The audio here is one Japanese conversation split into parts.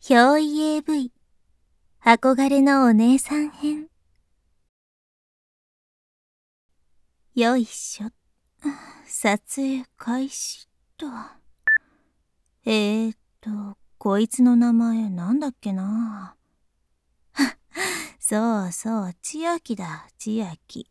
憑依 AV 憧れのお姉さん編。よいしょ。撮影開始と。こいつの名前なんだっけな。そうそう、千秋だ、千秋。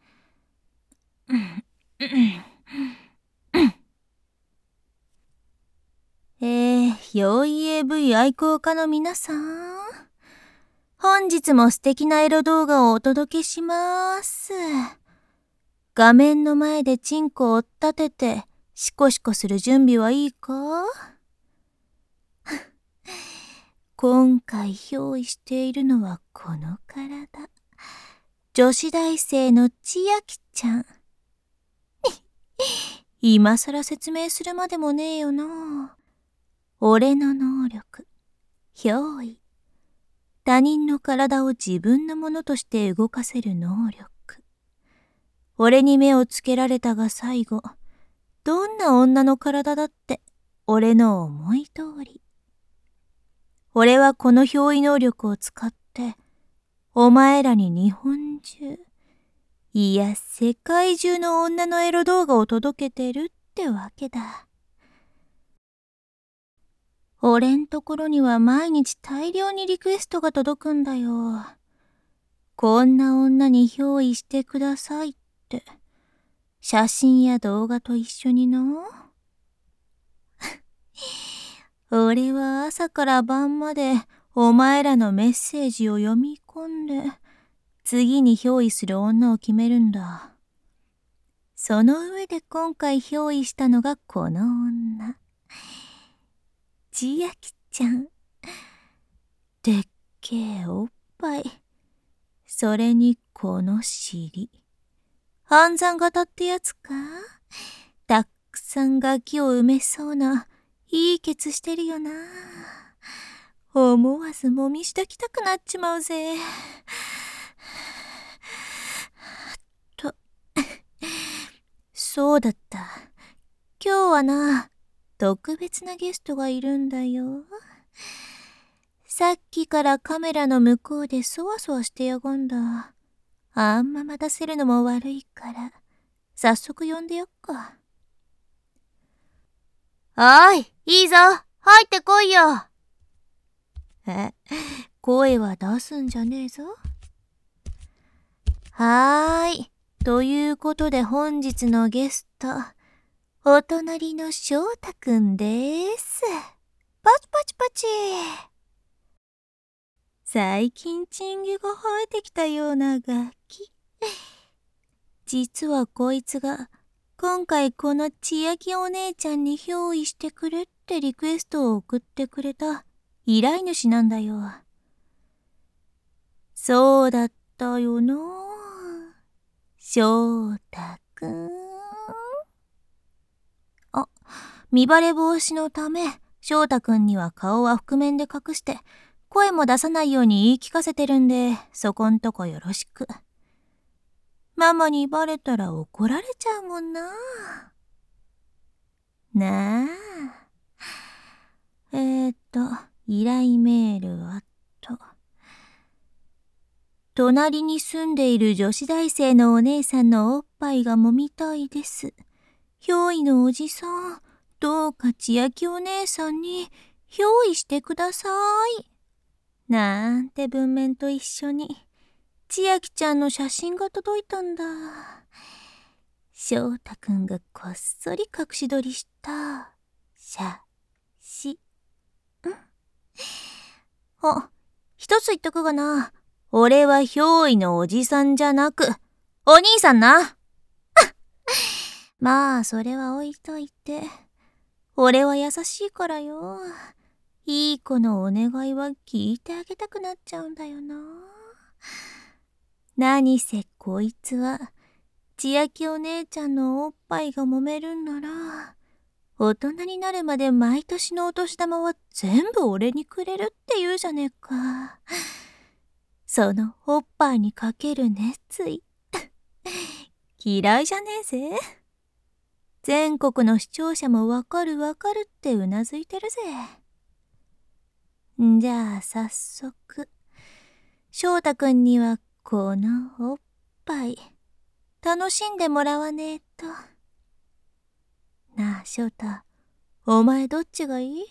憑依 AV 愛好家の皆さん。本日も素敵なエロ動画をお届けします。画面の前でチンコを立てて、シコシコする準備はいいか？今回憑依しているのはこの体。女子大生の千秋ちゃん。今更説明するまでもねえよな。俺の能力、憑依。他人の体を自分のものとして動かせる能力。俺に目をつけられたが最後、どんな女の体だって俺の思い通り。俺はこの憑依能力を使って、お前らに日本中、いや世界中の女のエロ動画を届けてるってわけだ。俺んところには毎日大量にリクエストが届くんだよ。こんな女に憑依してくださいって。写真や動画と一緒にの。俺は朝から晩までお前らのメッセージを読み込んで、次に憑依する女を決めるんだ。その上で今回憑依したのがこの女。千秋ちゃん。でっけえおっぱい。それにこの尻。暗算型ってやつか？たくさんガキを埋めそうな、いいケツしてるよな。思わずもみしだきたくなっちまうぜ。そうだった。今日はな、特別なゲストがいるんだよ。さっきからカメラの向こうでそわそわしてやがんだ。あんま待たせるのも悪いから、早速呼んでやっか。おい、いいぞ、入ってこいよ。声は出すんじゃねえぞ。はーい。ということで本日のゲスト、お隣の翔太くんです。パチパチパチ。最近チンゲが生えてきたようなガキ。実はこいつが、今回この千秋お姉ちゃんに憑依してくれってリクエストを送ってくれた依頼主なんだよ。そうだったよな。翔太くん。見バレ防止のため、翔太くんには顔は覆面で隠して、声も出さないように言い聞かせてるんで、そこんとこよろしく。ママにバレたら怒られちゃうもんな。なあ。依頼メールはと。隣に住んでいる女子大生のお姉さんのおっぱいが揉みたいです。憑依のおじさん、どうか千秋お姉さんに憑依してください。なんて文面と一緒に、千秋ちゃんの写真が届いたんだ。翔太くんがこっそり隠し撮りした写真。一つ言っとくがな。俺は憑依のおじさんじゃなく、お兄さんな。まあ、それは置いといて。俺は優しいからよ。いい子のお願いは聞いてあげたくなっちゃうんだよな。何せこいつは、千秋お姉ちゃんのおっぱいが揉めるんなら、大人になるまで毎年のお年玉は全部俺にくれるって言うじゃねえか。そのおっぱいにかける熱意。嫌いじゃねえぜ。全国の視聴者もわかるってうなずいてるぜ。 じゃあ早速、翔太くんにはこのおっぱい、楽しんでもらわねえと。なあ翔太、お前どっちがいい？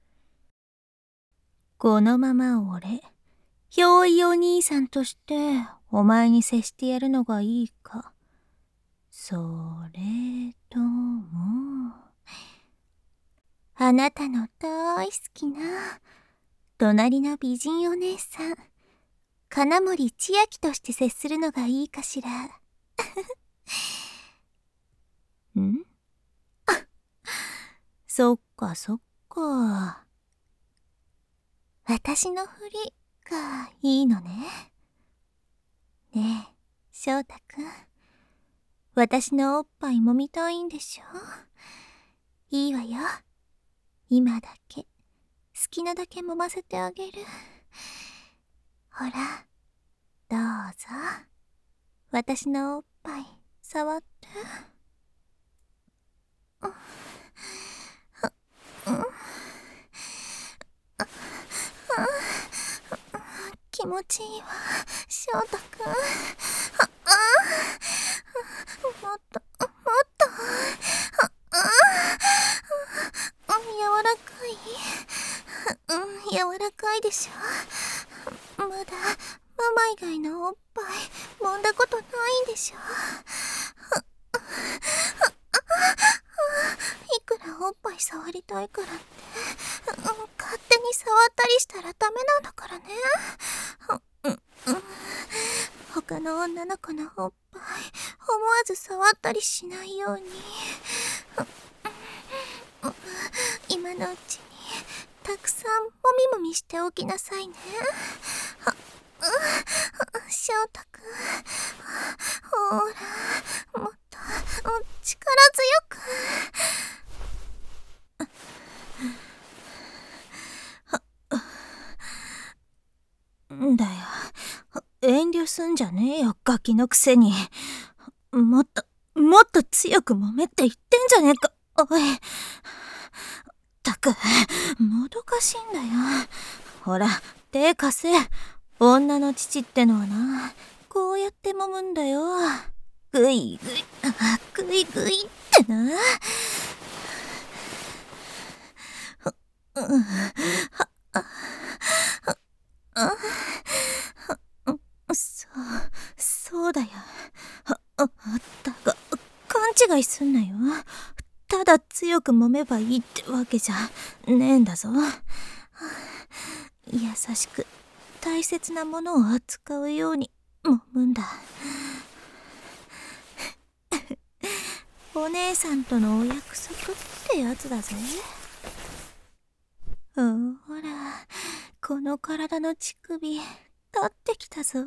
このまま俺、ひょういお兄さんとしてお前に接してやるのがいいか。それとも、あなたの大好きな隣の美人お姉さん、金森千秋として接するのがいいかしら。ん？そっかそっか。私のふりがいいのね。ねえ、翔太くん。私のおっぱい揉みたいんでしょ？いいわよ。今だけ、好きなだけ揉ませてあげる。ほら、どうぞ。私のおっぱい、触って。気持ちいいわ、翔太くん。もっと、もっと。柔らかい？柔らかいでしょ。まだ、ママ以外のおっぱい、揉んだことないんでしょ。いくらおっぱい触りたいからって、勝手に触ったりしたらダメなんだからね。他の女の子のおっぱい、思わず触ったりしないように。今のうちにたくさんもみもみしておきなさいね。翔太くん、ほら、もっと力強く。んだよ、遠慮すんじゃねえよ、ガキのくせに。もっと強く揉めって言ってんじゃねえか、おい。ったく、もどかしいんだよ。ほら、手貸せ。女の父ってのはな、こうやって揉むんだよ。ぐいぐい、ぐいぐいってな。そうだよ。だが、勘違いすんなよ。ただ強く揉めばいいってわけじゃねえんだぞ。優しく大切なものを扱うように揉むんだ。お姉さんとのお約束ってやつだぜ。ほら、この体の乳首立ってきたぞ。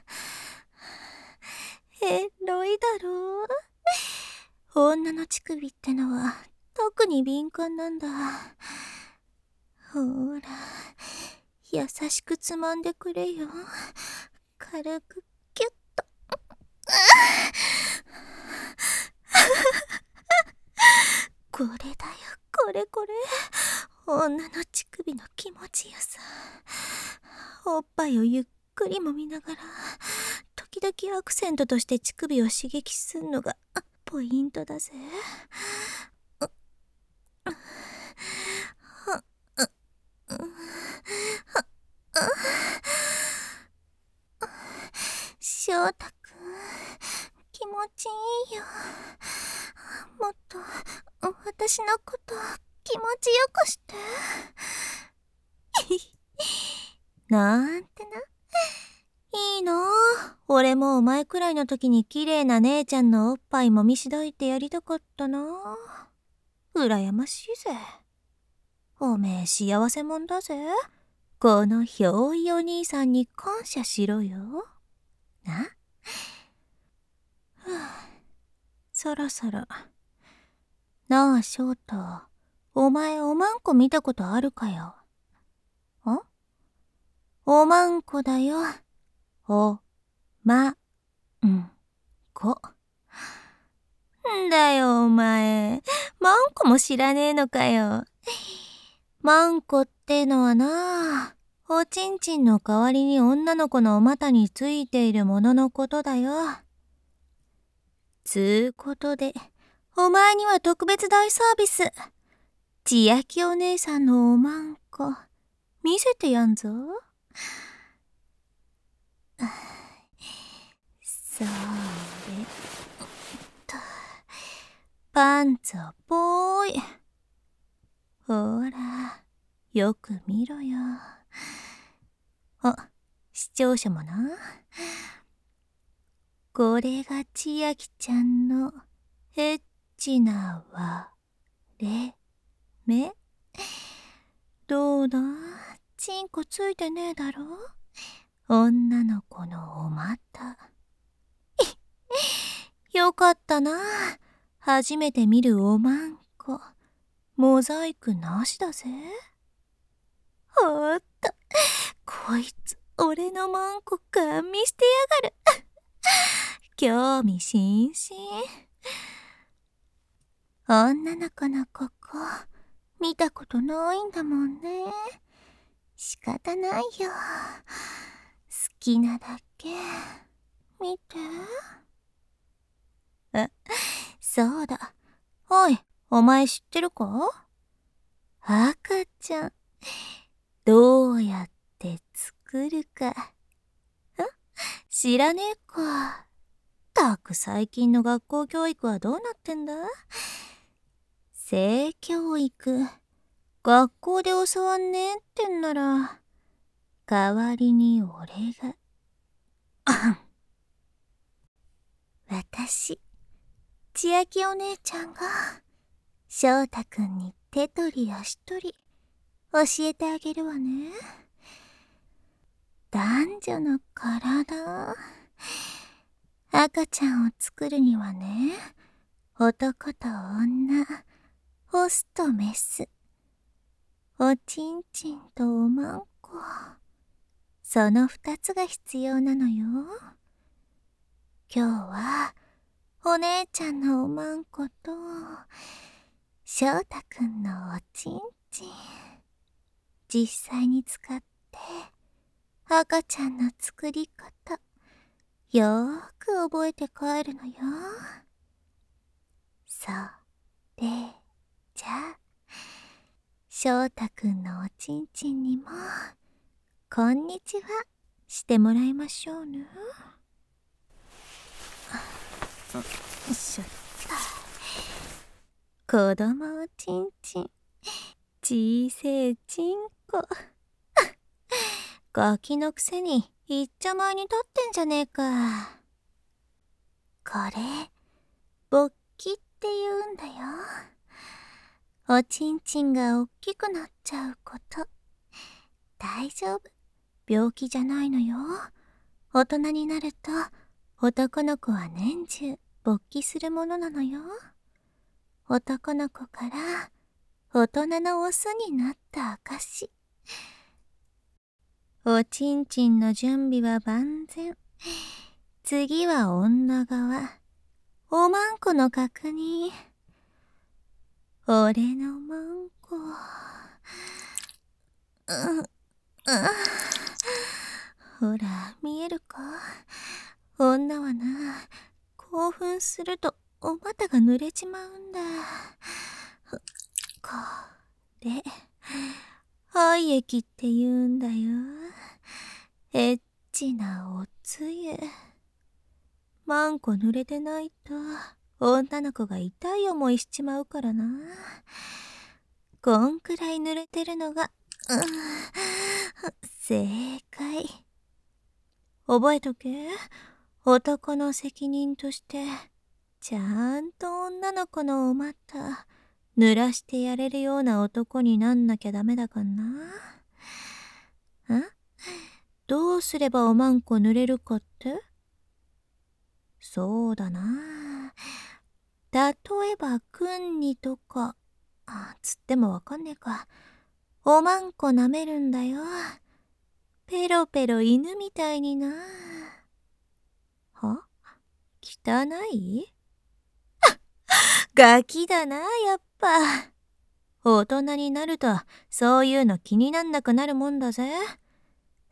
エロいだろう。女の乳首ってのは特に敏感なんだ。ほら、優しくつまんでくれよ。軽くキュッと。これだよ、これこれ。女の乳首の気持ちよさ。おっぱいをゆっくり揉みながら、時々アクセントとして乳首を刺激すんのがポイントだぜ。翔太くん、気持ちいいよ。もっと私のこと気持ちよくして。なんてな。いいの？俺もお前くらいの時に綺麗な姉ちゃんのおっぱいもみしどいてやりたかったな。羨ましいぜ。おめえ幸せもんだぜ。このひょういお兄さんに感謝しろよ。な？そろそろ。なあ翔太、お前おまんこ見たことあるかよ。おまんこだよ。おまんこ。んだよお前、まんこも知らねえのかよ。まんこってのはな、 おちんちんの代わりに女の子のお股についているもののことだよ。つうことで、お前には特別大サービス。千秋お姉さんのおまんこ、見せてやんぞ。それと、パンツをぽーい。ほら、よく見ろよ。視聴者もな。これが千秋ちゃんのエッチな割れ目。どうだ？チンコついてねえだろ？女の子のお股。よかったな。初めて見るおまんこ。モザイクなしだぜ。おっと、こいつ、俺のまんこガン見してやがる。興味津々。女の子のここ、見たことないんだもんね。仕方ないよ。好きなだけ、見て。そうだ。おい、お前知ってるか？赤ちゃん、どうやって作るか。知らねえか。たく最近の学校教育はどうなってんだ？性教育、学校で教わんねえってんなら、代わりに俺が。私、千秋お姉ちゃんが、翔太くんに手取り足取り、教えてあげるわね。男女の体、赤ちゃんを作るにはね、男と女、オスとメス、おちんちんとおまんこ、その2つが必要なのよ。今日はお姉ちゃんのおまんこと翔太くんのおちんちん、実際に使って赤ちゃんの作り方よーく覚えて帰るのよ。それじゃあ翔太くんのおちんちんにもこんにちはしてもらいましょうね。しょった。子供おちんちん、小せえちんこ。ガキのくせにいっちゃ前に立ってんじゃねえか。これ、勃起って言うんだよ。おちんちんがおっきくなっちゃうこと。大丈夫。病気じゃないのよ。大人になると、男の子は年中勃起するものなのよ。男の子から大人のオスになった証。おちんちんの準備は万全。次は女側。おまんこの確認。俺のまんこ。ほら、見えるか？女はな、興奮するとお股が濡れちまうんだ。これ、廃液って言うんだよ。エッチなおつゆ。マンコ濡れてないと女の子が痛い思いしちまうからな。こんくらい濡れてるのが、正解。覚えとけ。男の責任としてちゃんと女の子のお股濡らしてやれるような男になんなきゃダメだかんな。どうすればおまんこ濡れるかって？そうだな。例えばくんにとかつってもわかんねえか。おまんこ舐めるんだよ。ペロペロ犬みたいにな。は？汚い？ガキだな、やっぱ。大人になるとそういうの気になんなくなるもんだぜ。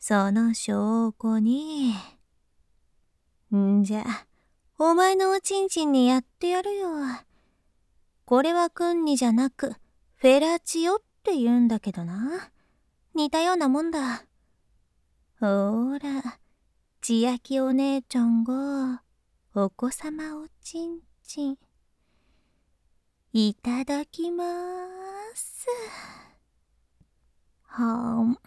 その証拠に。んじゃ、お前のおちんちんにやってやるよ。これはクンニじゃなく、フェラチオって言うんだけどな。似たようなもんだ。ほーら、千秋お姉ちゃんが、お子様おちんちん。いただきまーす。はん。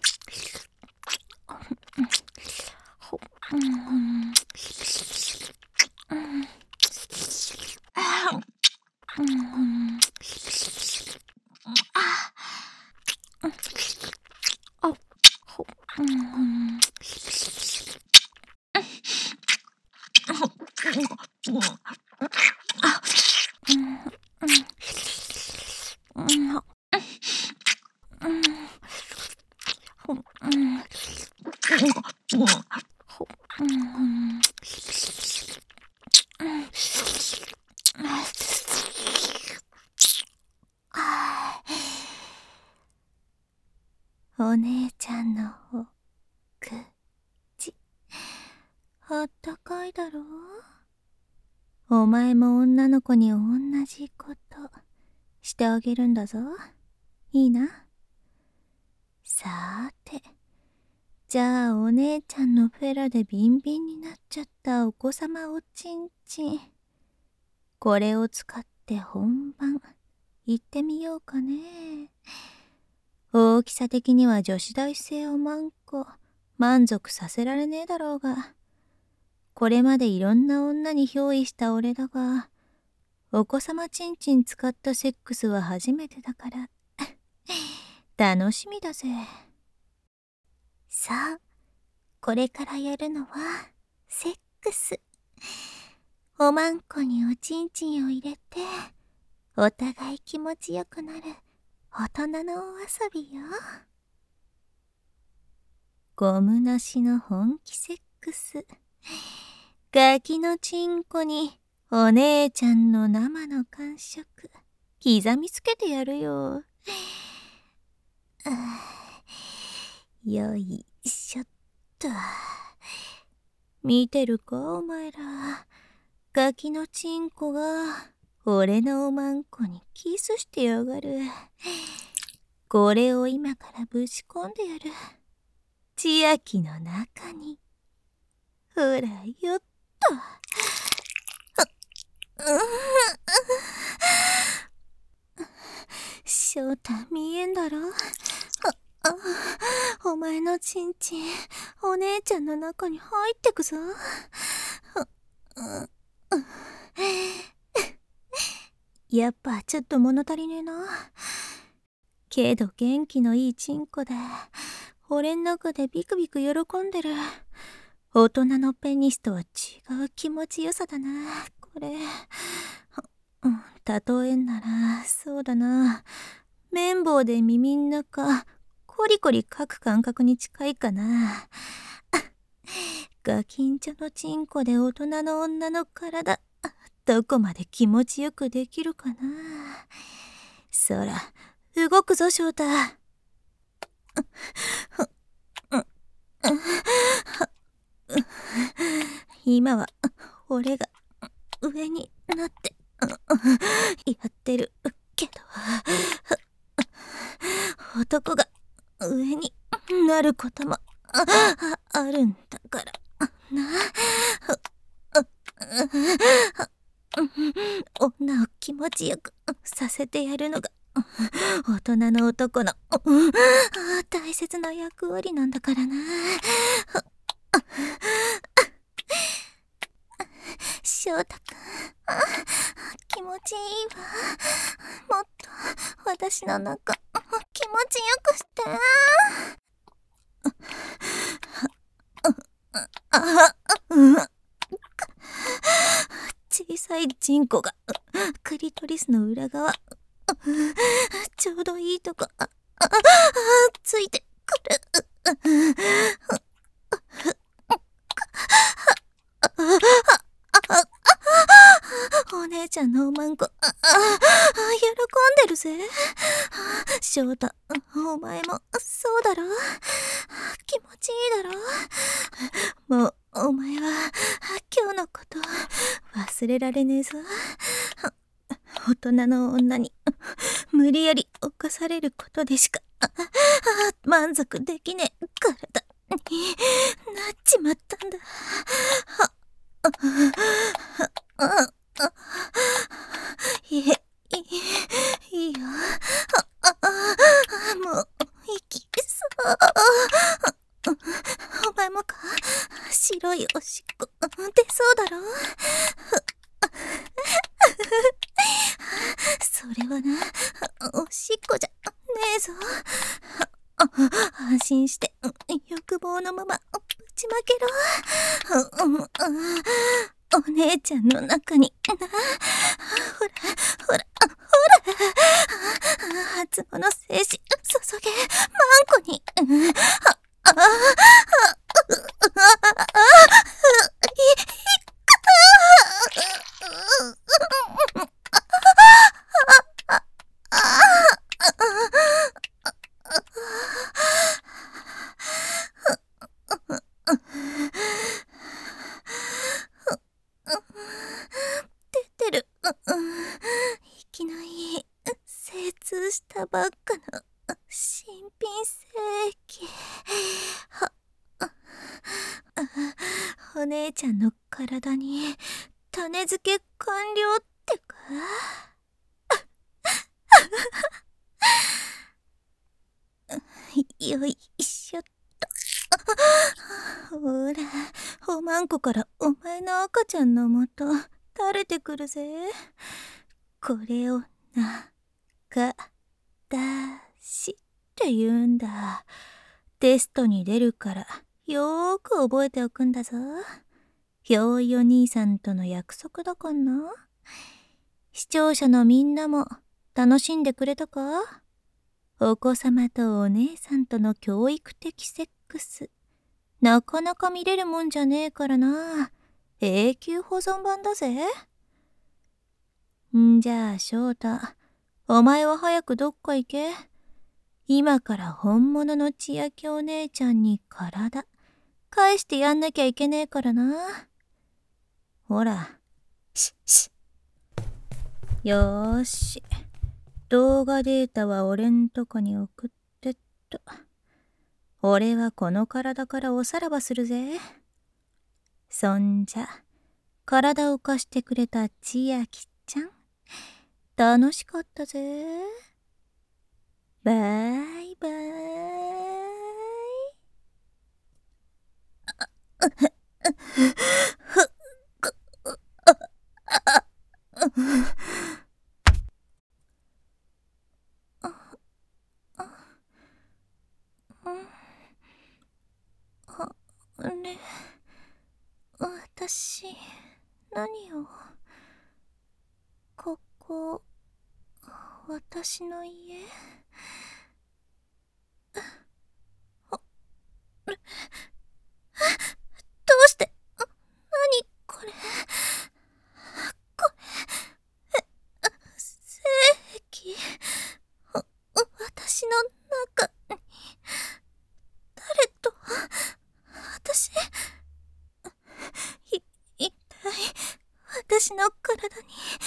お姉ちゃんのお口、あったかいだろう？お前も女の子に同じことしてあげるんだぞ。いいな。さーて、じゃあお姉ちゃんのフェラでビンビンになっちゃったお子様おちんちん。これを使って本番行ってみようかね。大きさ的には女子大生おまんこ満足させられねえだろうが、これまでいろんな女に憑依した俺だが、お子様ちんちん使ったセックスは初めてだから楽しみだぜ。さあ、これからやるのはセックス。おまんこにおちんちんを入れて、お互い気持ちよくなる大人のお遊びよ。ゴムなしの本気セックス。ガキのチンコにお姉ちゃんの生の感触刻みつけてやるよ。よいしょっと。見てるかお前ら。ガキのチンコが俺のおまんこにキスしてやがる。これを今からぶち込んでやる。千秋の中に。ほらよっと。翔太見えんだろ。お前のチンチンお姉ちゃんの中に入ってくぞ。やっぱちょっと物足りねえな。けど元気のいいチンコで俺ん中でビクビク喜んでる。大人のペニスとは違う気持ちよさだなこれ。例えんならそうだな、綿棒で耳ん中コリコリかく感覚に近いかな。ガキンチョのチンコで大人の女の体どこまで気持ちよくできるかな。そら動くぞ翔太。今は俺が上になってやってるけど、男が上になることもあるんだからな。女を気持ちよくさせてやるのが大人の男の大切な役割なんだからな。翔太くん、気持ちいいわ。もっと私の中気持ちよくして。小さいチンコがクリトリスの裏側ちょうどいいとこついてくる。お姉ちゃんのおまんこ喜んでるぜ。翔太お前もそうだろ。 気持ちいいだろ。もうお前は今日のこと忘れられねえぞ。大人の女に無理やり犯されることでしか満足できねえ体になっちまったんだ。いいよ。もう息そう。お前もか。白いおしっこ出そうだろ。それはな、おしっこじゃねえぞ。安心して欲望のままぶちまけろ。お姉ちゃんの中にな。ほら初物精子注げマンコに。出てる。息のいい精通したばっかの新品精液。お姉ちゃんの体に種付け完了ってか。よいしょっと。ほら、おまんこからお前の赤ちゃんのもと垂れてくるぜ。これを中出しって言うんだ。テストに出るからよーく覚えておくんだぞ。憑依お兄さんとの約束だかな。視聴者のみんなも楽しんでくれたか。お子様とお姉さんとの教育的セックス、なかなか見れるもんじゃねえからな。永久保存版だぜ。んじゃあ翔太、お前は早くどっか行け。今から本物の千秋お姉ちゃんに体返してやんなきゃいけねえからな。ほら、よーし、動画データは俺んとこに送ってっと。俺はこの体からおさらばするぜ。そんじゃ、体を貸してくれた千秋ちゃん、楽しかったぜ。バイバイ。あれ、私、何を。ここ、私の家。どうして、何これ。精液。私の中に、誰と、私、一体、私の体に、